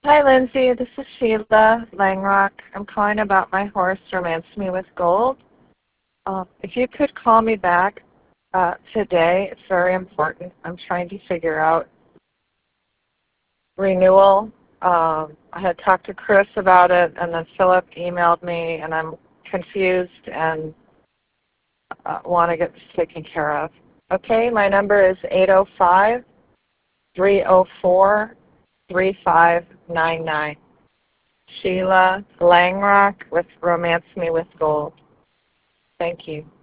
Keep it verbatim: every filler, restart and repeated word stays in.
Hi, Lindsay. This is Sheila Langrock. I'm calling about my horse, Romance Me with Gold. Uh, if you could call me back uh, today, it's very important. I'm trying to figure out renewal. Um, I had talked to Chris about it, and then Philip emailed me, and I'm confused and uh, want to get this taken care of. Okay, my number is eight oh five, three oh four, three five nine nine. Sheila Langrock with Romance Me with Gold. Thank you.